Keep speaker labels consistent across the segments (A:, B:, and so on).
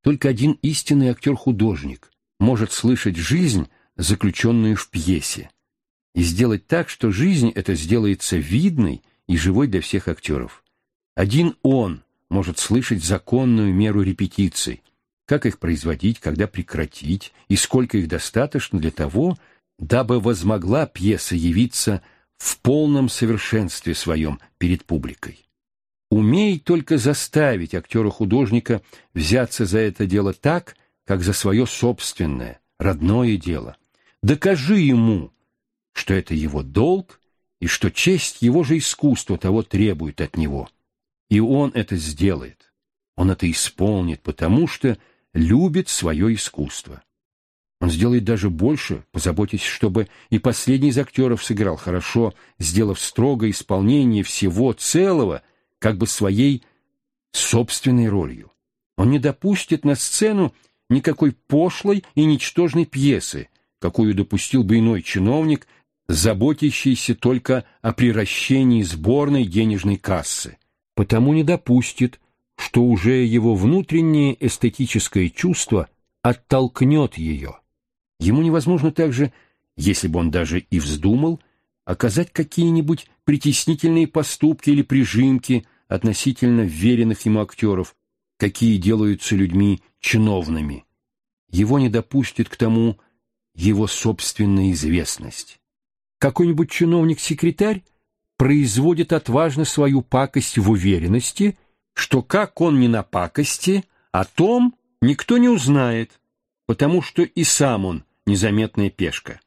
A: Только один истинный актер-художник может слышать жизнь, заключенную в пьесе, и сделать так, что жизнь эта сделается видной и живой для всех актеров. Один он может слышать законную меру репетиций, как их производить, когда прекратить, и сколько их достаточно для того, дабы возмогла пьеса явиться в полном совершенстве своем перед публикой. Умей только заставить актера-художника взяться за это дело так, как за свое собственное, родное дело. Докажи ему, что это его долг, и что честь его же искусства того требует от него. И он это сделает. Он это исполнит, потому что любит свое искусство. Он сделает даже больше, позаботясь, чтобы и последний из актеров сыграл хорошо, сделав строгое исполнение всего целого, как бы своей собственной ролью. Он не допустит на сцену никакой пошлой и ничтожной пьесы, какую допустил бы иной чиновник, заботящийся только о приращении сборной денежной кассы. Потому не допустит, что уже его внутреннее эстетическое чувство оттолкнет ее. Ему невозможно также, если бы он даже и вздумал, оказать какие-нибудь притеснительные поступки или прижимки относительно веренных ему актеров, какие делаются людьми чиновными. Его не допустит к тому его собственная известность. Какой-нибудь чиновник-секретарь производит отважно свою пакость в уверенности, что как он не на пакости, о том никто не узнает, потому что и сам он незаметная пешка.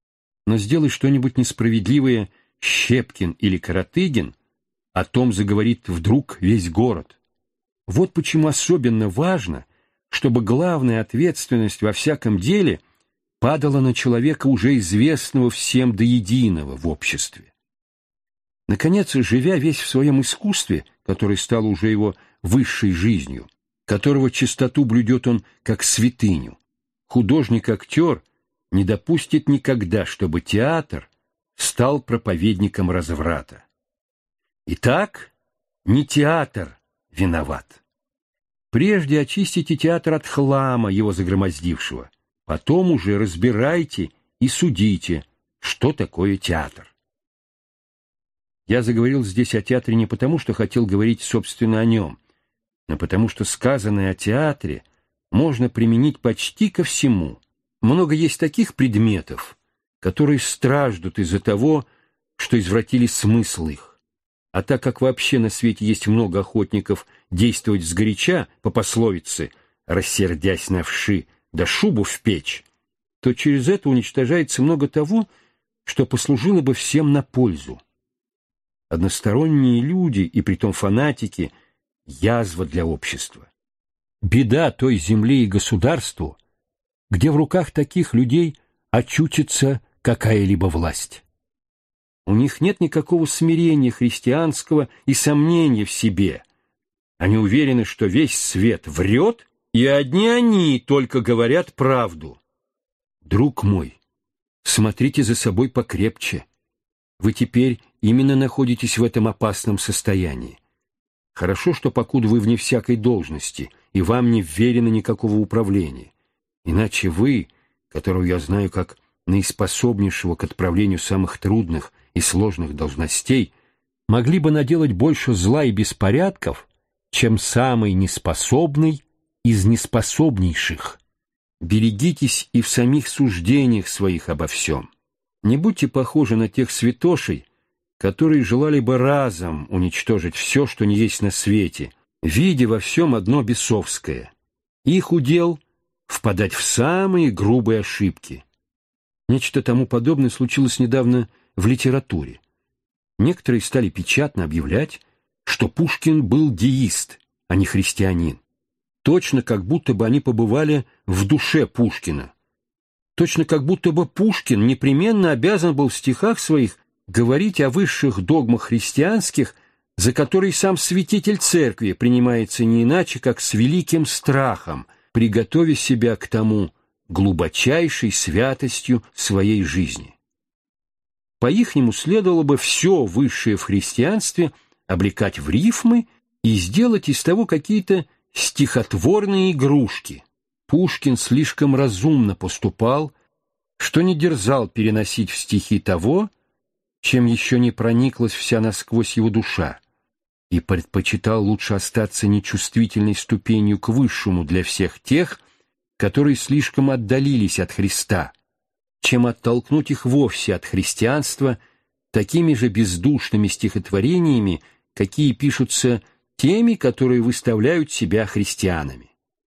A: Но сделай что-нибудь несправедливое Щепкин или Каратыгин, о том заговорит вдруг весь город. Вот почему особенно важно, чтобы главная ответственность во всяком деле падала на человека, уже известного всем до единого в обществе. Наконец, живя весь в своем искусстве, которое стало уже его высшей жизнью, которого чистоту блюдет он как святыню, художник-актер не допустит никогда, чтобы театр стал проповедником разврата. Итак, не театр виноват. Прежде очистите театр от хлама, его загромоздившего, потом уже разбирайте и судите, что такое театр. Я заговорил здесь о театре не потому, что хотел говорить, собственно, о нем, но потому что сказанное о театре можно применить почти ко всему. Много есть таких предметов, которые страждут из-за того, что извратили смысл их. А так как вообще на свете есть много охотников действовать сгоряча, по пословице «рассердясь на вши, да шубу в печь», то через это уничтожается много того, что послужило бы всем на пользу. Односторонние люди, и притом фанатики, язва для общества. Беда той земле и государству, где в руках таких людей очутится какая-либо власть. У них нет никакого смирения христианского и сомнения в себе. Они уверены, что весь свет врет, и одни они только говорят правду. Друг мой, смотрите за собой покрепче. Вы теперь именно находитесь в этом опасном состоянии. Хорошо, что покуда вы вне всякой должности, и вам не вверено никакого управления. Иначе вы, которого я знаю как наиспособнейшего к отправлению самых трудных и сложных должностей, могли бы наделать больше зла и беспорядков, чем самый неспособный из неспособнейших. Берегитесь и в самих суждениях своих обо всем. Не будьте похожи на тех святошей, которые желали бы разом уничтожить все, что не есть на свете, видя во всем одно бесовское. Их удел — впадать в самые грубые ошибки. Нечто тому подобное случилось недавно в литературе. Некоторые стали печатно объявлять, что Пушкин был деист, а не христианин. Точно как будто бы они побывали в душе Пушкина. Точно как будто бы Пушкин непременно обязан был в стихах своих говорить о высших догмах христианских, за которые сам святитель церкви принимается не иначе, как с великим страхом, приготовя себя к тому глубочайшей святостью своей жизни. По-ихнему следовало бы все высшее в христианстве облекать в рифмы и сделать из того какие-то стихотворные игрушки. Пушкин слишком разумно поступал, что не дерзал переносить в стихи того, чем еще не прониклась вся насквозь его душа, и предпочитал лучше остаться нечувствительной ступенью к высшему для всех тех, которые слишком отдалились от Христа, чем оттолкнуть их вовсе от христианства такими же бездушными стихотворениями, какие пишутся теми, которые выставляют себя христианами.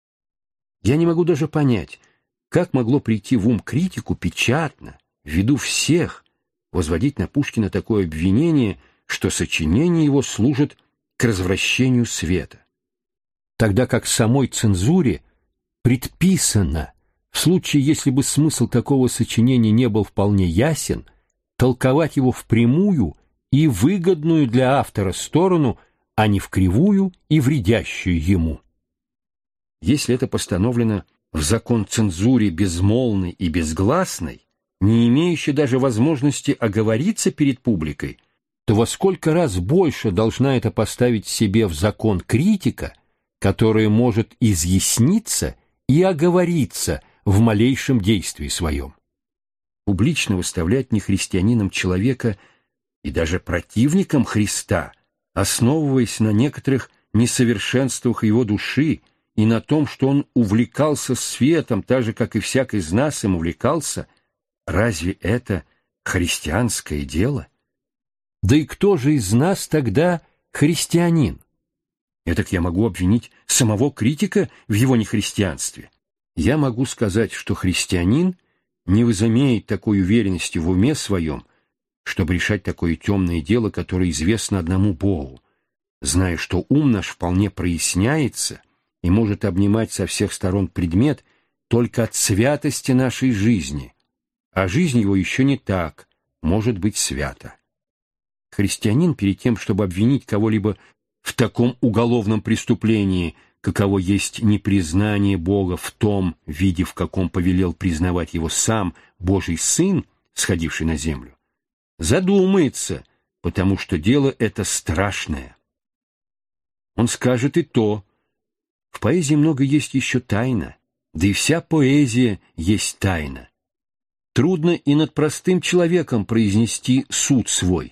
A: Я не могу даже понять, как могло прийти в ум критику печатно, в виду всех, возводить на Пушкина такое обвинение, что сочинение его служит к развращению света. Тогда как самой цензуре предписано, в случае, если бы смысл такого сочинения не был вполне ясен, толковать его впрямую и выгодную для автора сторону, а не в кривую и вредящую ему. Если это постановлено в закон цензуре безмолвной и безгласной, не имеющей даже возможности оговориться перед публикой, то во сколько раз больше должна это поставить себе в закон критика, которая может изъясниться и оговориться в малейшем действии своем. Публично выставлять нехристианином человека и даже противником Христа, основываясь на некоторых несовершенствах его души и на том, что он увлекался светом, так же, как и всяк из нас им увлекался, разве это христианское дело? Да и кто же из нас тогда христианин? Этак я могу обвинить самого критика в его нехристианстве. Я могу сказать, что христианин не возымеет такой уверенности в уме своем, чтобы решать такое темное дело, которое известно одному Богу, зная, что ум наш вполне проясняется и может обнимать со всех сторон предмет только от святости нашей жизни, а жизнь его еще не так может быть свята. Христианин перед тем, чтобы обвинить кого-либо в таком уголовном преступлении, каково есть непризнание Бога в том виде, в каком повелел признавать его сам Божий Сын, сходивший на землю, задумается, потому что дело это страшное. Он скажет и то: в поэзии много есть еще тайна, да и вся поэзия есть тайна. Трудно и над простым человеком произнести суд свой.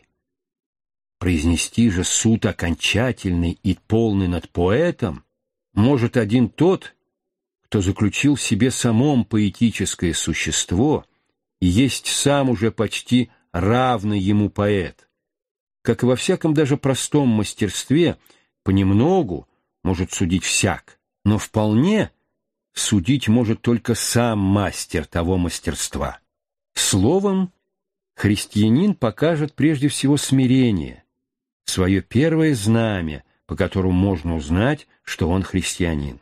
A: Произнести же суд окончательный и полный над поэтом может один тот, кто заключил в себе самом поэтическое существо и есть сам уже почти равный ему поэт. Как и во всяком даже простом мастерстве, понемногу может судить всяк, но вполне судить может только сам мастер того мастерства. Словом, христианин покажет прежде всего смирение, свое первое знамя, по которому можно узнать, что он христианин.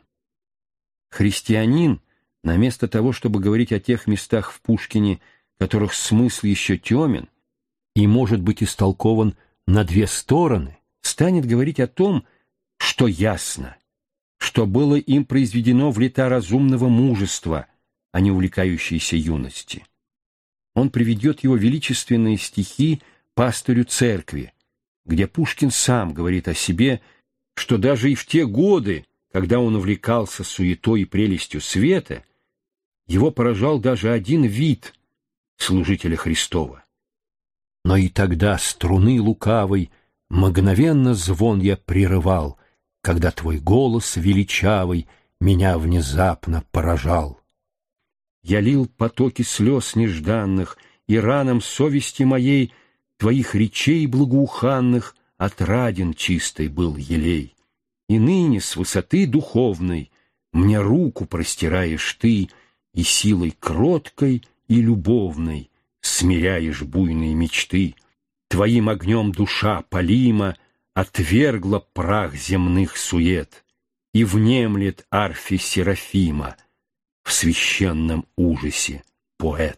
A: Христианин, наместо того, чтобы говорить о тех местах в Пушкине, которых смысл еще темен и может быть истолкован на две стороны, станет говорить о том, что ясно, что было им произведено в лета разумного мужества, а не увлекающейся юности. Он приведет его величественные стихи пастырю церкви, где Пушкин сам говорит о себе, что даже и в те годы, когда он увлекался суетой и прелестью света, его поражал даже один вид служителя Христова. Но и тогда струны лукавой мгновенно звон я прерывал, когда твой голос величавый меня внезапно поражал. Я лил потоки слез нежданных, и ранам совести моей твоих речей благоуханных отраден чистой был елей. И ныне с высоты духовной мне руку простираешь ты, и силой кроткой и любовной смиряешь буйные мечты. Твоим огнем душа палима отвергла прах земных сует и внемлет арфе Серафима в священном ужасе поэт.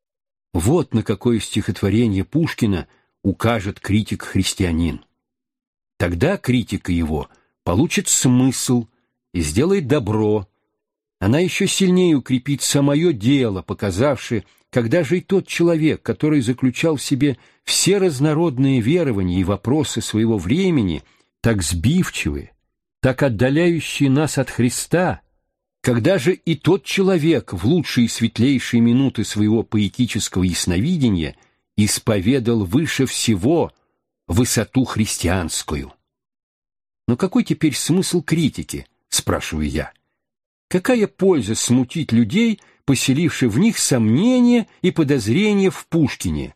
A: Вот на какое стихотворение Пушкина укажет критик-христианин. Тогда критика его получит смысл и сделает добро. Она еще сильнее укрепит самое дело, показавшее, когда же и тот человек, который заключал в себе все разнородные верования и вопросы своего времени, так сбивчивы, так отдаляющие нас от Христа, когда же и тот человек в лучшие и светлейшие минуты своего поэтического ясновидения исповедал выше всего высоту христианскую. Но какой теперь смысл критики, спрашиваю я? Какая польза смутить людей, поселивших в них сомнения и подозрения в Пушкине?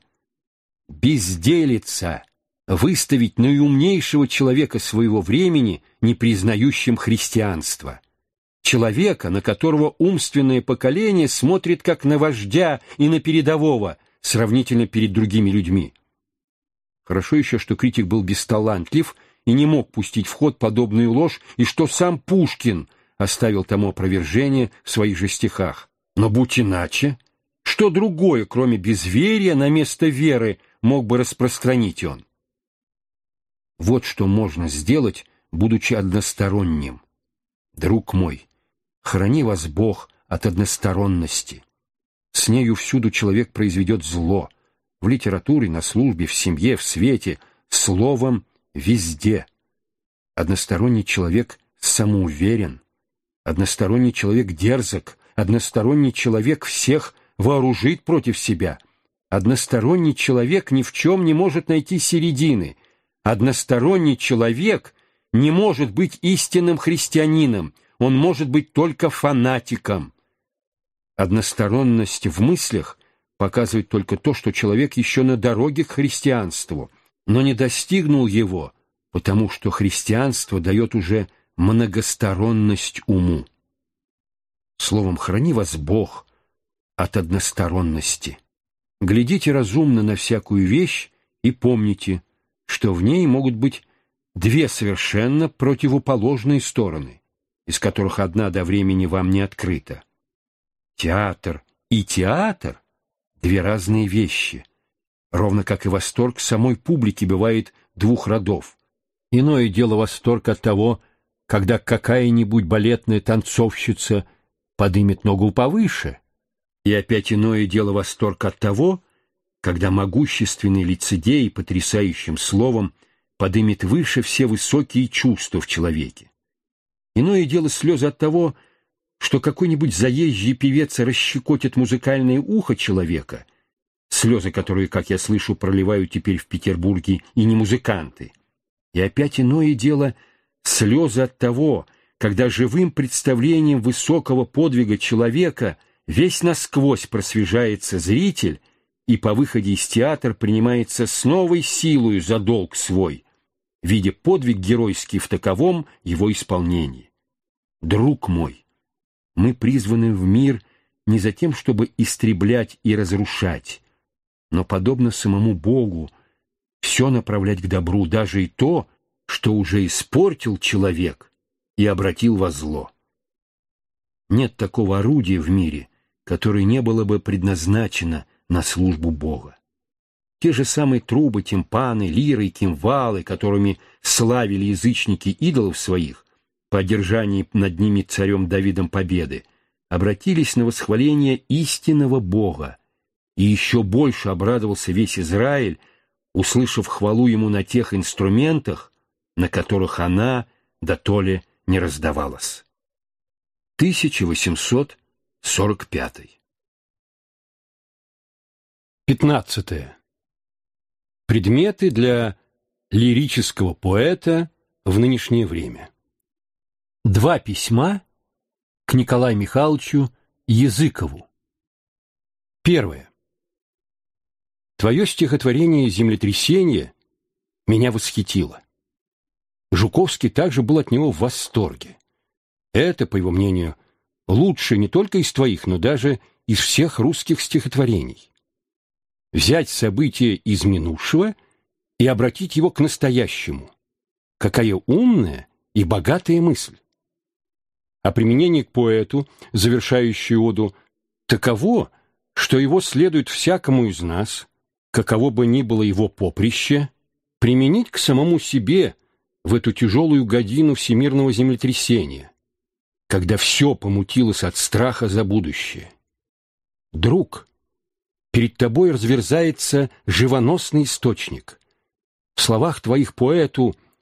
A: Безделица выставить наиумнейшего человека своего времени, не признающим христианства. Человека, на которого умственное поколение смотрит как на вождя и на передового, сравнительно перед другими людьми. Хорошо еще, что критик был бесталантлив и не мог пустить в ход подобную ложь, и что сам Пушкин оставил тому опровержение в своих же стихах. Но будь иначе, что другое, кроме безверия, на место веры мог бы распространить он? Вот что можно сделать, будучи односторонним. Друг мой, храни вас Бог от односторонности. С нею всюду человек произведет зло. В литературе, на службе, в семье, в свете, словом, везде. Односторонний человек самоуверен. Односторонний человек дерзок. Односторонний человек всех вооружит против себя. Односторонний человек ни в чем не может найти середины. Односторонний человек не может быть истинным христианином. Он может быть только фанатиком. Односторонность в мыслях показывает только то, что человек еще на дороге к христианству, но не достигнул его, потому что христианство дает уже многосторонность уму. Словом, храни вас Бог от односторонности. Глядите разумно на всякую вещь и помните, что в ней могут быть две совершенно противоположные стороны, из которых одна до времени вам не открыта. Театр и театр — две разные вещи, ровно как и восторг самой публики бывает двух родов. Иное дело восторг от того, когда какая-нибудь балетная танцовщица подымет ногу повыше, и опять иное дело восторг от того, когда могущественный лицедей потрясающим словом подымет выше все высокие чувства в человеке. Иное дело слезы от того, что какой-нибудь заезжий певец расщекотит музыкальное ухо человека, слезы, которые, как я слышу, проливают теперь в Петербурге и не музыканты. И опять иное дело слезы от того, когда живым представлением высокого подвига человека весь насквозь просвежается зритель и по выходе из театра принимается с новой силою за долг свой, видя подвиг геройский в таковом его исполнении. Друг мой, мы призваны в мир не за тем, чтобы истреблять и разрушать, но, подобно самому Богу, все направлять к добру, даже и то, что уже испортил человек и обратил во зло. Нет такого орудия в мире, которое не было бы предназначено на службу Бога. Те же самые трубы, тимпаны, лиры и кимвалы, которыми славили язычники идолов своих, по одержании над ними царем Давидом победы, обратились на восхваление истинного Бога, и еще больше обрадовался весь Израиль, услышав хвалу ему на тех инструментах, на которых она дотоле не раздавалась. 1845. 15. Предметы для лирического поэта в нынешнее время. 2 письма к Николаю Михайловичу Языкову. 1. Твое стихотворение «Землетрясение» меня восхитило. Жуковский также был от него в восторге. Это, по его мнению, лучшее не только из твоих, но даже из всех русских стихотворений. Взять событие из минувшего и обратить его к настоящему. Какая умная и богатая мысль! А применение к поэту, завершающей оду, таково, что его следует всякому из нас, каково бы ни было его поприще, применить к самому себе в эту тяжелую годину всемирного землетрясения, когда все помутилось от страха за будущее. Друг, перед тобой разверзается живоносный источник. В словах твоих поэту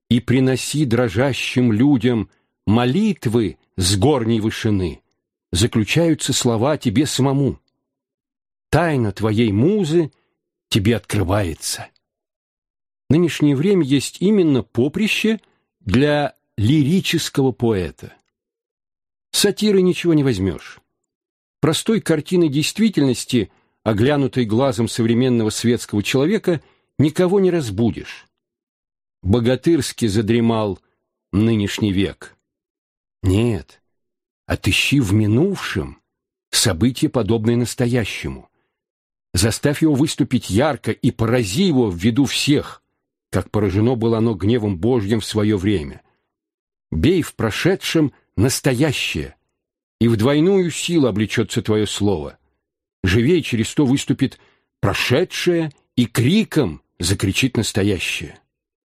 B: и приноси дрожащим людям молитвы с горней вышины, заключаются слова тебе самому. Тайна твоей музы тебе открывается. Нынешнее время есть именно поприще для лирического поэта. С сатиры ничего не возьмешь. Простой картины действительности, оглянутой глазом современного светского человека, никого не разбудишь. Богатырски задремал нынешний век. Нет, отыщи в минувшем событие, подобное настоящему. Заставь его выступить ярко и порази его в виду всех, как поражено было оно гневом Божьим в свое время. Бей в прошедшем настоящее, и в двойную силу облечется твое слово. Живей через то выступит прошедшее, и криком закричит настоящее.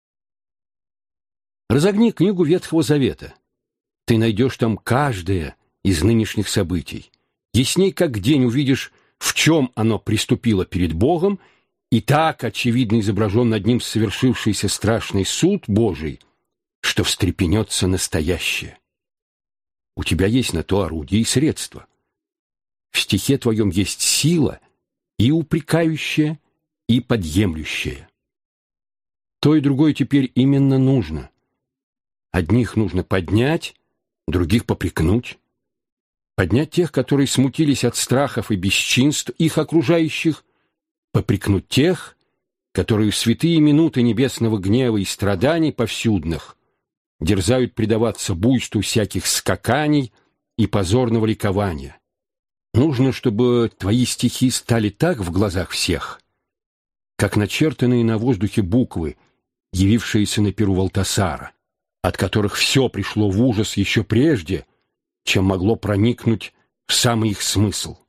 B: Разогни книгу Ветхого Завета. Ты найдешь там каждое из нынешних событий. Ясней как день увидишь, в чем оно приступило перед Богом, и так очевидно изображен над ним совершившийся страшный суд Божий, что встрепенется настоящее. У тебя есть на то орудие и средства. В стихе твоем есть сила и упрекающая, и подъемлющая. То и другое теперь именно нужно. Одних нужно поднять, других попрекнуть. Поднять тех, которые смутились от страхов и бесчинств их окружающих, попрекнуть тех, которые в святые минуты небесного гнева и страданий повсюдных дерзают предаваться буйству всяких скаканий и позорного ликования. Нужно, чтобы твои стихи стали так в глазах всех, как начертанные на воздухе буквы, явившиеся на перу Валтасара, от которых все пришло в ужас еще прежде, чем могло проникнуть в самый их смысл.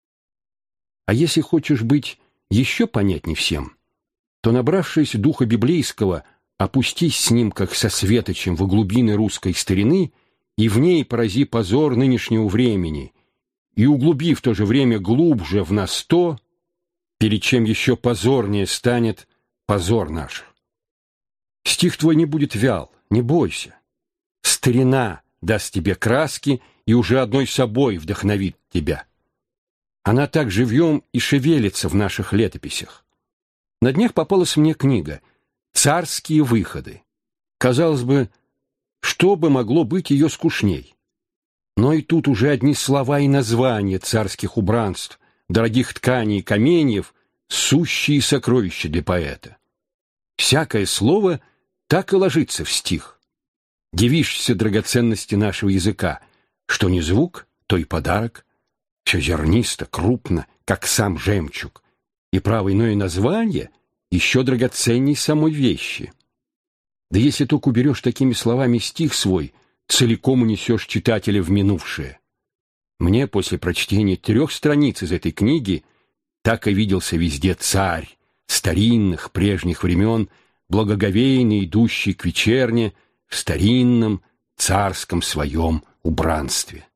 B: А если хочешь быть еще понятней всем, то, набравшись духа библейского, опустись с ним, как со светочем, во глубины русской старины, и в ней порази позор нынешнего времени, и углуби в то же время глубже в нас то, перед чем еще позорнее станет позор наш. Стих твой не будет вял, не бойся. Старина даст тебе краски и уже одной собой вдохновит тебя. Она так живьем и шевелится в наших летописях. На днях попалась мне книга «Царские выходы». Казалось бы, что бы могло быть ее скучней? Но и тут уже одни слова и названия царских убранств, дорогих тканей и каменьев, сущие сокровища для поэта. Всякое слово так и ложится в стих. Дивишься драгоценности нашего языка, что не звук, то и подарок. Все зернисто, крупно, как сам жемчуг, и право иное название еще драгоценней самой вещи. Да если только уберешь такими словами стих свой, целиком унесешь читателя в минувшее. Мне после прочтения 3 страниц из этой книги так и виделся везде царь старинных прежних времен, благоговейно идущий к вечерне в старинном царском своем убранстве.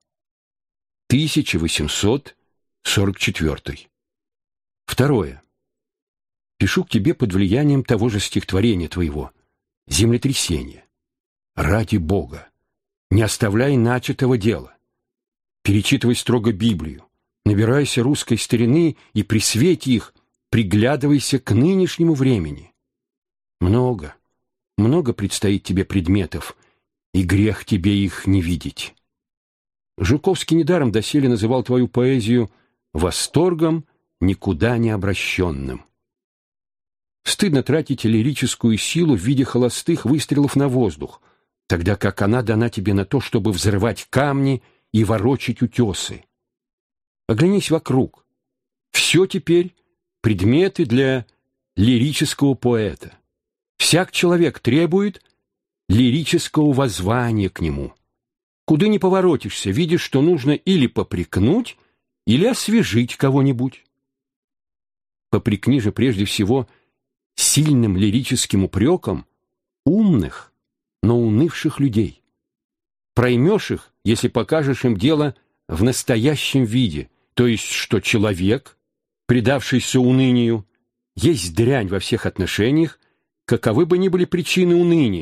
B: 1844. Второе. Пишу к тебе под влиянием того же стихотворения твоего «Землетрясение». Ради Бога, не оставляй начатого дела. Перечитывай строго Библию, набирайся русской старины и при свете их приглядывайся к нынешнему времени. Много предстоит тебе предметов, и грех тебе их не видеть. Жуковский недаром доселе называл твою поэзию восторгом никуда не обращенным. Стыдно тратить лирическую силу в виде холостых выстрелов на воздух, тогда как она дана тебе на то, чтобы взрывать камни и ворочать утесы. Оглянись вокруг. Все теперь предметы для лирического поэта. Всяк человек требует лирического воззвания к нему. Куда ни поворотишься, видишь, что нужно или попрекнуть, или освежить кого-нибудь. Попрекни же прежде всего сильным лирическим упреком умных, но унывших людей. Проймешь их, если покажешь им дело в настоящем виде, то есть, что человек, предавшийся унынию, есть дрянь во всех отношениях, каковы бы ни были причины уныния,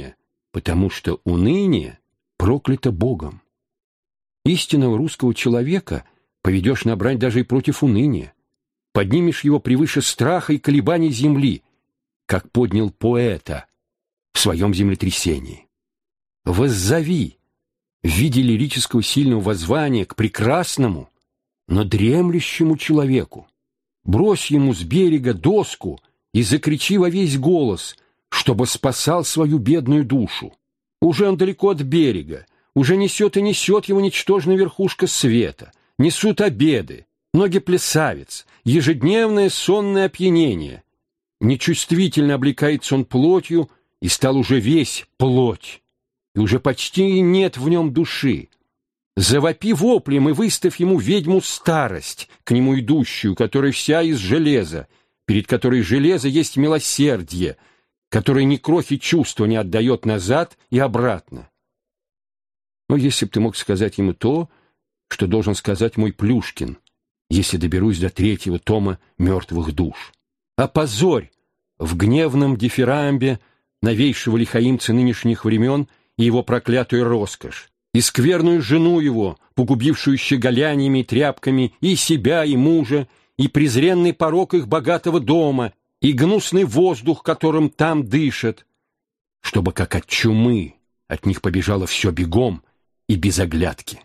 B: потому что уныние проклято Богом. Истинного русского человека поведешь на брань даже и против уныния. Поднимешь его превыше страха и колебаний земли, как поднял поэта в своем землетрясении. Воззови в виде лирического сильного воззвания к прекрасному, но дремлющему человеку. Брось ему с берега доску и закричи во весь голос, чтобы спасал свою бедную душу. Уже он далеко от берега, уже несет и несет его ничтожная верхушка света, несут обеды, ноги плясавец, ежедневное сонное опьянение. Нечувствительно облекается он плотью и стал уже весь плоть, и уже почти нет в нем души. Завопи воплем и выставь ему ведьму старость, к нему идущую, которая вся из железа, перед которой железо есть милосердие, которое ни крохи чувства не отдает назад и обратно. Но если б ты мог сказать ему то, что должен сказать мой Плюшкин, если доберусь до 3-го тома «Мертвых душ». Опозорь в гневном дифирамбе новейшего лихаимца нынешних времен и его проклятую роскошь, и скверную жену его, погубившую щеголяниями и тряпками и себя, и мужа, и презренный порок их богатого дома, и гнусный воздух, которым там дышат, чтобы, как от чумы, от них побежало все бегом и без оглядки.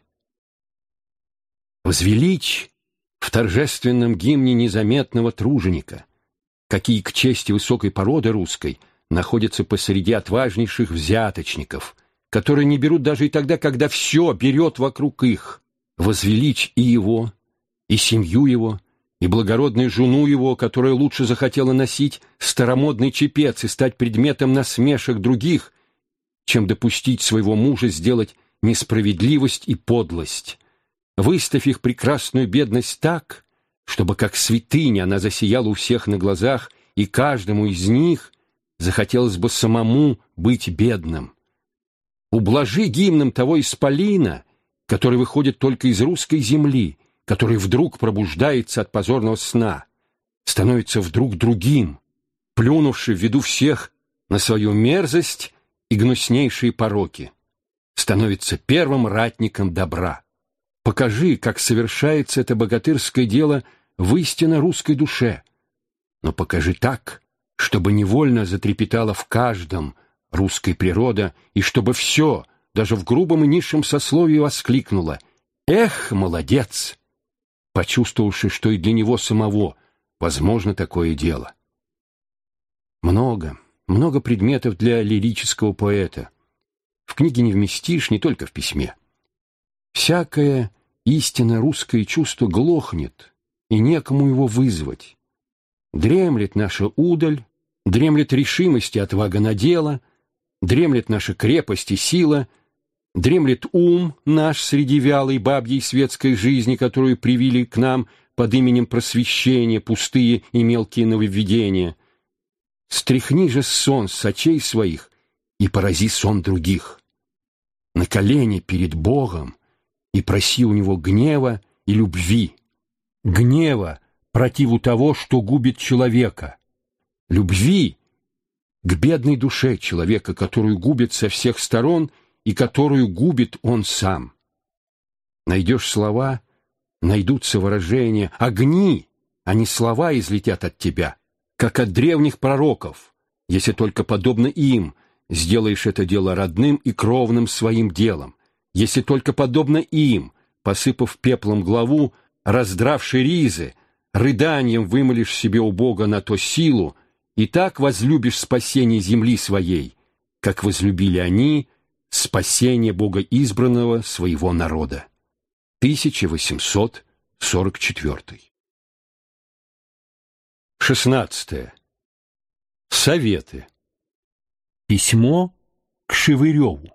B: Возвеличь в торжественном гимне незаметного труженика, какие к чести высокой породы русской находятся посреди отважнейших взяточников, которые не берут даже и тогда, когда все берет вокруг их. Возвеличь и его, и семью его, и благородную жену его, которая лучше захотела носить старомодный чепец и стать предметом насмешек других, чем допустить своего мужа сделать несправедливость и подлость. Выставь их прекрасную бедность так, чтобы как святыня она засияла у всех на глазах, и каждому из них захотелось бы самому быть бедным. Ублажи гимном того исполина, который выходит только из русской земли, который вдруг пробуждается от позорного сна, становится вдруг другим, плюнувши в виду всех на свою мерзость и гнуснейшие пороки, становится первым ратником добра. Покажи, как совершается это богатырское дело в истинно русской душе, но покажи так, чтобы невольно затрепетала в каждом русская природа, и чтобы все, даже в грубом и низшем сословии, воскликнуло: «Эх, молодец!», почувствовавши, что и для него самого возможно такое дело. Много предметов для лирического поэта. В книге не вместишь, не только в письме. Всякое истинно русское чувство глохнет, и некому его вызвать. Дремлет наша удаль, дремлет решимость и отвага на дело, дремлет наша крепость и сила, дремлет ум наш среди вялой бабьей светской жизни, которую привили к нам под именем просвещения пустые и мелкие нововведения. Стряхни же сон с очей своих и порази сон других. На колени перед Богом и проси у Него гнева и любви. Гнева противу того, что губит человека. Любви к бедной душе человека, которую губит со всех сторон и которую губит он сам. Найдешь слова, найдутся выражения, огни, а не слова излетят от тебя, как от древних пророков, если только подобно им сделаешь это дело родным и кровным своим делом, если только подобно им, посыпав пеплом главу, раздравши ризы, рыданием вымолишь себе у Бога на то силу, и так возлюбишь спасение земли своей, как возлюбили они спасение Бога избранного своего народа. 1844. 16. Советы. Письмо к Шевыреву.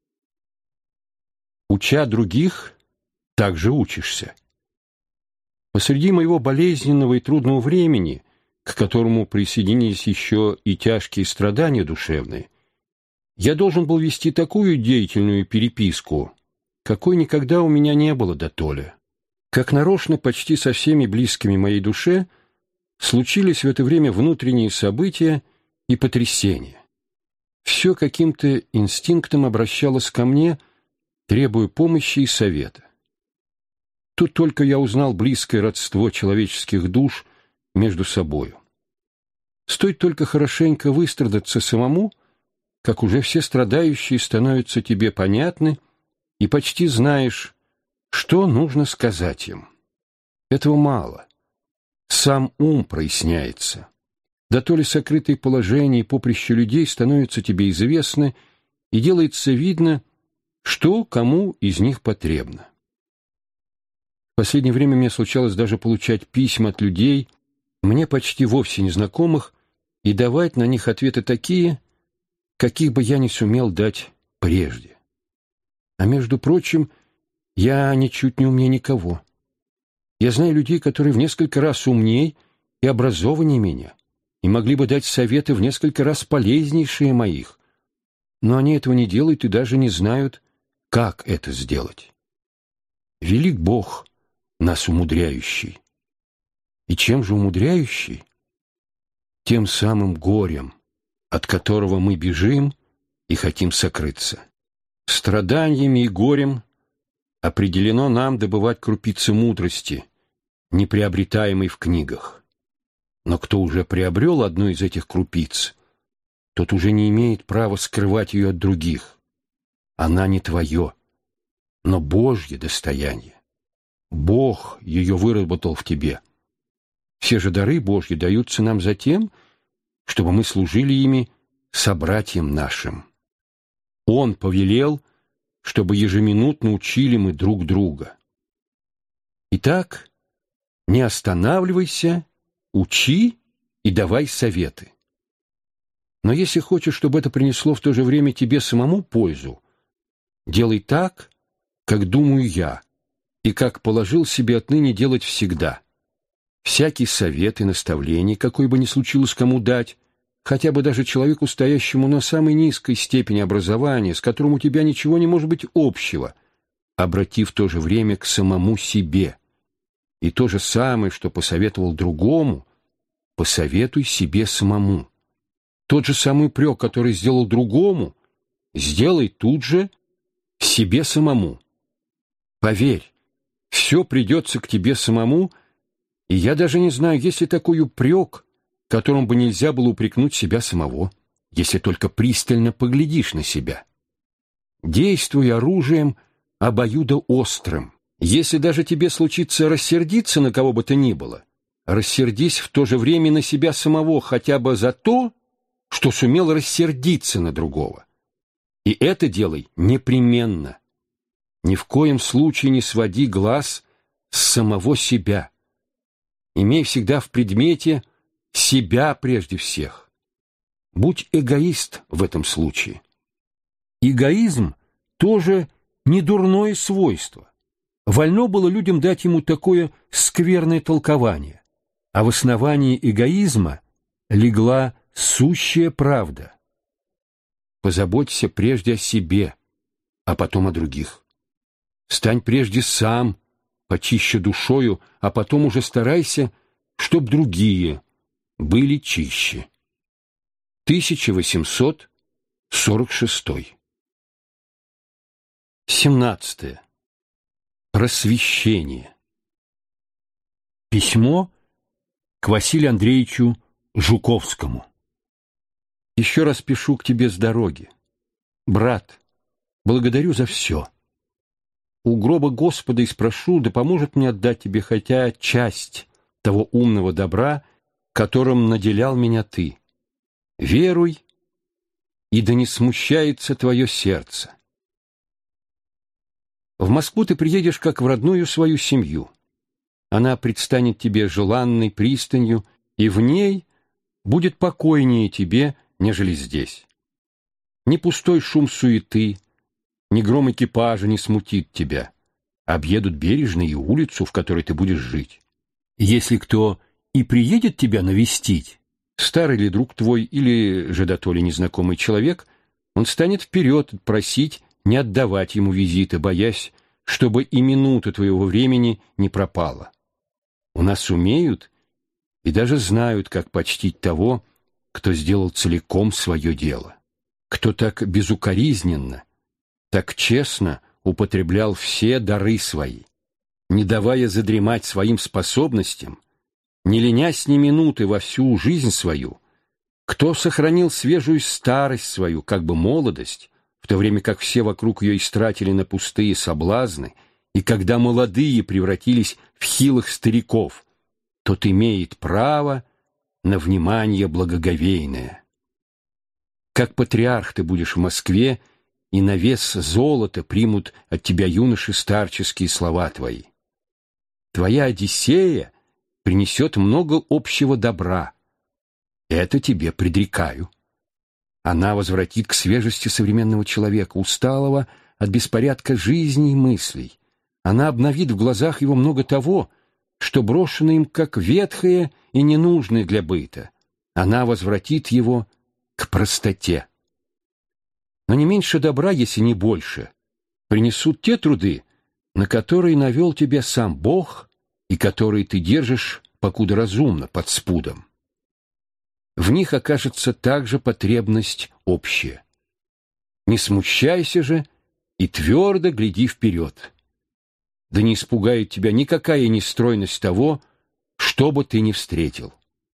B: Уча других, также учишься. Посреди моего болезненного и трудного времени, к которому присоединились еще и тяжкие страдания душевные, я должен был вести такую деятельную переписку, какой никогда у меня не было дотоле. Как нарочно почти со всеми близкими моей душе случились в это время внутренние события и потрясения. все каким-то инстинктом обращалось ко мне, требуя помощи и совета. Тут только я узнал близкое родство человеческих душ между собою. Стоит только хорошенько выстрадаться самому, как уже все страдающие становятся тебе понятны, и почти знаешь, что нужно сказать им. Этого мало. Сам ум проясняется. Да то ли сокрытые положения и поприща людей становятся тебе известны, и делается видно, что кому из них потребно. В последнее время мне случалось даже получать письма от людей, мне почти вовсе незнакомых, и давать на них ответы такие, каких бы я не сумел дать прежде. А между прочим, я ничуть не умнее никого. Я знаю людей, которые в несколько раз умней и образованнее меня, и могли бы дать советы в несколько раз полезнейшие моих, но они этого не делают и даже не знают, как это сделать. Велик Бог, нас умудряющий. И чем же умудряющий? Тем самым горем, от которого мы бежим и хотим сокрыться. Страданиями и горем определено нам добывать крупицы мудрости, не приобретаемой в книгах. Но кто уже приобрел одну из этих крупиц, тот уже не имеет права скрывать ее от других. Она не твое, но Божье достояние. Бог ее выработал в тебе. Все же дары Божьи даются нам за тем, чтобы мы служили ими собратьям нашим. Он повелел, чтобы ежеминутно учили мы друг друга. Итак, не останавливайся, учи и давай советы. Но если хочешь, чтобы это принесло в то же время тебе самому пользу, делай так, как думаю я, и как положил себе отныне делать всегда. Всякий совет и наставление, какой бы ни случилось кому дать, хотя бы даже человеку, стоящему на самой низкой степени образования, с которым у тебя ничего не может быть общего, обрати в то же время к самому себе. И то же самое, что посоветовал другому, посоветуй себе самому. Тот же самый упрек, который сделал другому, сделай тут же себе самому. Поверь, все придется к тебе самому, и я даже не знаю, есть ли такой упрек, которым бы нельзя было упрекнуть себя самого, если только пристально поглядишь на себя. Действуй оружием обоюдоострым. Если даже тебе случится рассердиться на кого бы то ни было, рассердись в то же время на себя самого хотя бы за то, что сумел рассердиться на другого. И это делай непременно. Ни в коем случае не своди глаз с самого себя. Имей всегда в предмете себя прежде всех. Будь эгоист в этом случае. Эгоизм тоже не дурное свойство. Вольно было людям дать ему такое скверное толкование, а в основании эгоизма легла сущая правда. Позаботься прежде о себе, а потом о других. Стань прежде сам почище душою, а потом уже старайся, чтоб другие были чище. 1846. 17. Просвещение. Письмо к Василию Андреевичу Жуковскому. Еще раз пишу к тебе с дороги. Брат, благодарю за все. У гроба Господа и спрошу, да поможет мне отдать тебе хотя часть того умного добра, которым наделял меня ты. Веруй, и да не смущается твое сердце. В Москву ты приедешь как в родную свою семью. Она предстанет тебе желанной пристанью, и в ней будет покойнее тебе, нежели здесь. Ни пустой шум суеты, ни гром экипажа не смутит тебя. Объедут бережно и улицу, в которой ты будешь жить. Если кто и приедет тебя навестить, старый ли друг твой или же да то ли незнакомый человек, он станет вперед просить не отдавать ему визиты, боясь, чтобы и минута твоего времени не пропала. У нас умеют и даже знают, как почтить того, кто сделал целиком свое дело. кто так безукоризненно, так честно употреблял все дары свои, не давая задремать своим способностям, не ленясь ни минуты во всю жизнь свою, кто сохранил свежую старость свою, как бы молодость, в то время как все вокруг ее истратили на пустые соблазны, и когда молодые превратились в хилых стариков, тот имеет право на внимание благоговейное. Как патриарх ты будешь в Москве, и на вес золота примут от тебя юноши старческие слова твои. Твоя Одиссея принесет много общего добра. Это тебе предрекаю. Она возвратит к свежести современного человека, усталого от беспорядка жизни и мыслей. Она обновит в глазах его много того, что брошено им как ветхое и ненужное для быта. Она возвратит его к простоте. Но не меньше добра, если не больше, принесут те труды, на которые навел тебя сам Бог и которые ты держишь, покуда разумно, под спудом. В них окажется также потребность общая. Не смущайся же и твердо гляди вперед. Да не испугает тебя никакая нестройность того, что бы ты ни встретил.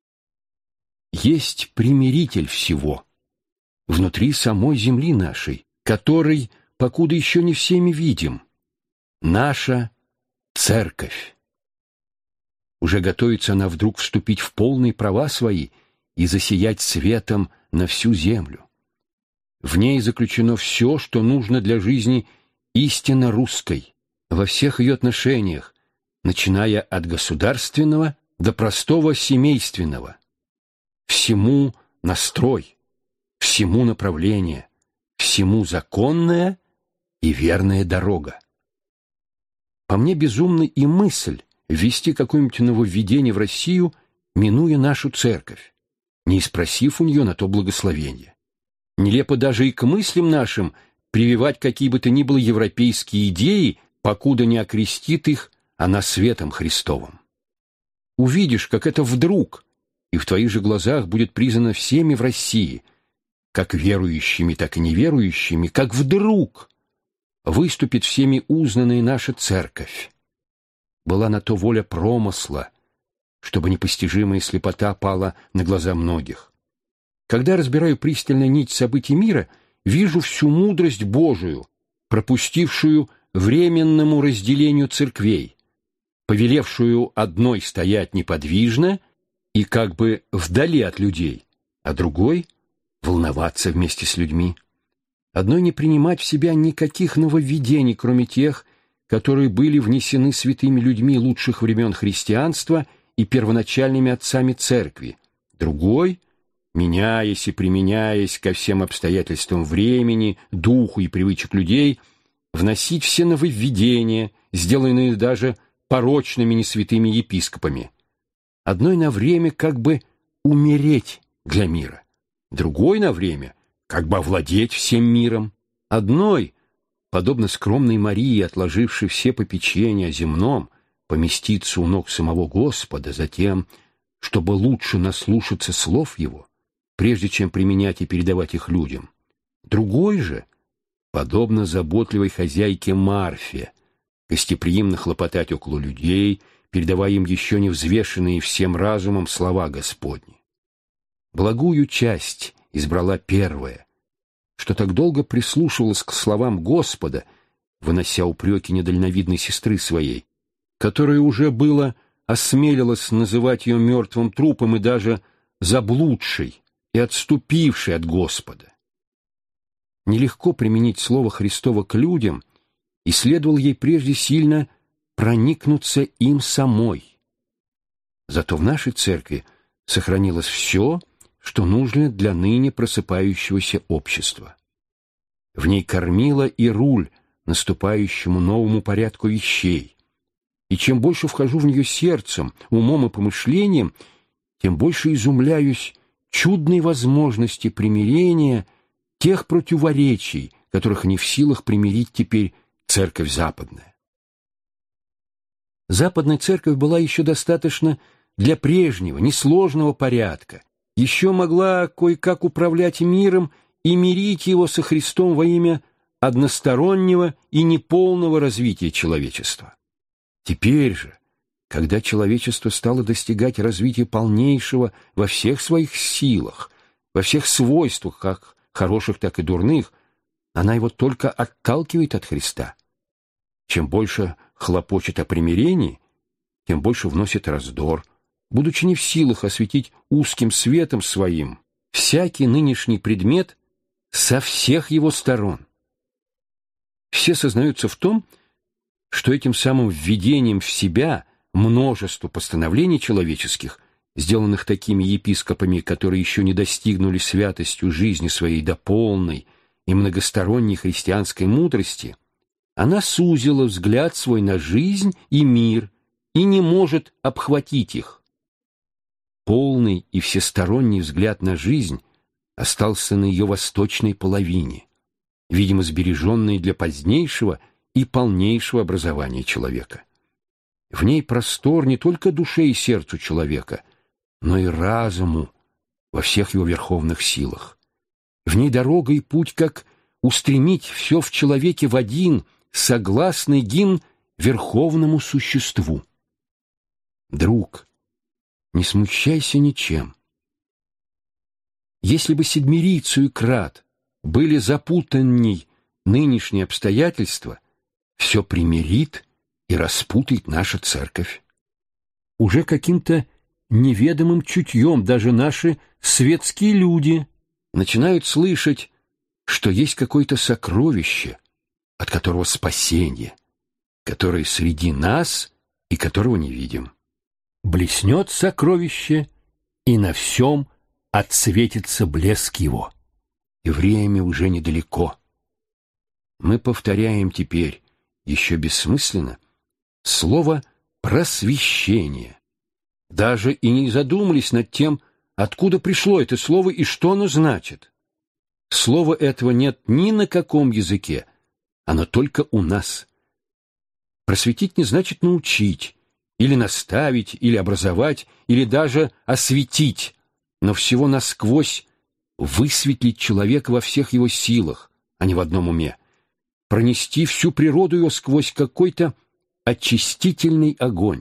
B: Есть примиритель всего внутри самой земли нашей, который, покуда еще не всеми видим, наша церковь. Уже готовится она вдруг вступить в полные права свои и засиять светом на всю землю. В ней заключено все, что нужно для жизни истинно русской, во всех ее отношениях, начиная от государственного до простого семейственного. Всему настрой, всему направление, всему законная и верная дорога. По мне безумна и мысль ввести какое-нибудь нововведение в Россию, минуя нашу церковь, не спросив у нее на то благословение. Нелепо даже и к мыслям нашим прививать какие бы то ни было европейские идеи, покуда не окрестит их она светом Христовым. Увидишь, как это вдруг, и в твоих же глазах будет признано всеми в России, как верующими, так и неверующими, как вдруг выступит всеми узнанная наша церковь. Была на то воля промысла, чтобы непостижимая слепота пала на глаза многих. Когда разбираю пристально нить событий мира, вижу всю мудрость Божию, пропустившую временному разделению церквей, повелевшую одной стоять неподвижно и как бы вдали от людей, а другой — волноваться вместе с людьми. Одной не принимать в себя никаких нововведений, кроме тех, которые были внесены святыми людьми лучших времен христианства и первоначальными отцами церкви. Другой, меняясь и применяясь ко всем обстоятельствам времени, духу и привычек людей, вносить все нововведения, сделанные даже порочными несвятыми епископами. Одной на время как бы умереть для мира, другой на время как бы овладеть всем миром. Одной, подобно скромной Марии, отложившей все попечения о земном, поместиться у ног самого Господа, затем, чтобы лучше наслушаться слов Его, прежде чем применять и передавать их людям. Другой же, подобно заботливой хозяйке Марфе, гостеприимно хлопотать около людей, передавая им еще не взвешенные всем разумом слова Господни. Благую часть избрала первая, что так долго прислушивалась к словам Господа, вынося упреки недальновидной сестры своей, которая уже было осмелилась называть ее мертвым трупом и даже заблудшей и отступившей от Господа. Нелегко применить слово Христово к людям, и следовало ей прежде сильно проникнуться им самой. Зато в нашей церкви сохранилось все, что нужно для ныне просыпающегося общества. В ней кормила и руль наступающему новому порядку вещей. И чем больше вхожу в нее сердцем, умом и помышлением, тем больше изумляюсь чудной возможности примирения тех противоречий, которых не в силах примирить теперь церковь западная. Западная церковь была еще достаточно для прежнего, несложного порядка, еще могла кое-как управлять миром и мирить его со Христом во имя одностороннего и неполного развития человечества. Теперь же, когда человечество стало достигать развития полнейшего во всех своих силах, во всех свойствах, как хороших, так и дурных, она его только отталкивает от Христа. Чем больше хлопочет о примирении, тем больше вносит раздор, будучи не в силах осветить узким светом своим всякий нынешний предмет со всех его сторон. Все сознаются в том, что этим самым введением в себя множество постановлений человеческих, сделанных такими епископами, которые еще не достигнули святостью жизни своей до полной и многосторонней христианской мудрости, она сузила взгляд свой на жизнь и мир и не может обхватить их. Полный и всесторонний взгляд на жизнь остался на ее восточной половине, видимо, сбереженной для позднейшего и полнейшего образования человека. В ней простор не только душе и сердцу человека, но и разуму во всех его верховных силах. В ней дорога и путь, как устремить все в человеке в один согласный гимн верховному существу. Друг, не смущайся ничем. Если бы седмирицу и крат были запутанней нынешние обстоятельства, все примирит и распутает наша церковь. Уже каким-то неведомым чутьем даже наши светские люди начинают слышать, что есть какое-то сокровище, от которого спасение, которое среди нас и которого не видим. Блеснет сокровище, и на всем отсветится блеск его. И время уже недалеко. Мы повторяем теперь, еще бессмысленно, слово «просвещение». Даже и не задумались над тем, откуда пришло это слово и что оно значит. Слова этого нет ни на каком языке, оно только у нас. Просветить не значит научить, или наставить, или образовать, или даже осветить, но всего насквозь высветлить человека во всех его силах, а не в одном уме, пронести всю природу его сквозь какой-то очистительный огонь.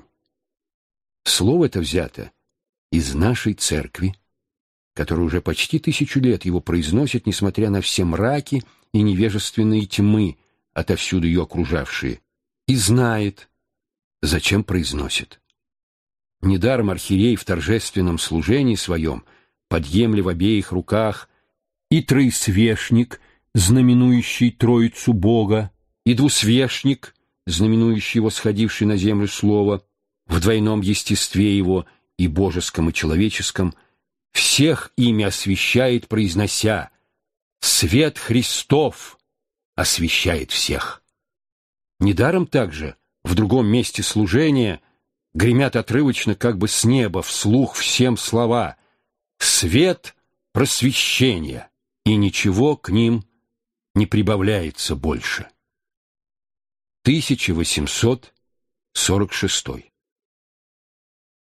B: Слово это взято из нашей церкви, которая уже почти 1000 лет его произносит, несмотря на все мраки и невежественные тьмы, отовсюду ее окружавшие, и знает, зачем произносит. Недаром архиерей в торжественном служении своем, подъемля в обеих руках, и троисвешник, знаменующий Троицу Бога, и двусвешник, знаменующий его сходивший на землю слово, в двойном естестве его и божеском, и человеческом, всех ими освящает, произнося: «Свет Христов освящает всех». Недаром также в другом месте служения гремят отрывочно, как бы с неба, вслух всем слова: «Свет просвещения», и ничего к ним не прибавляется больше. 1846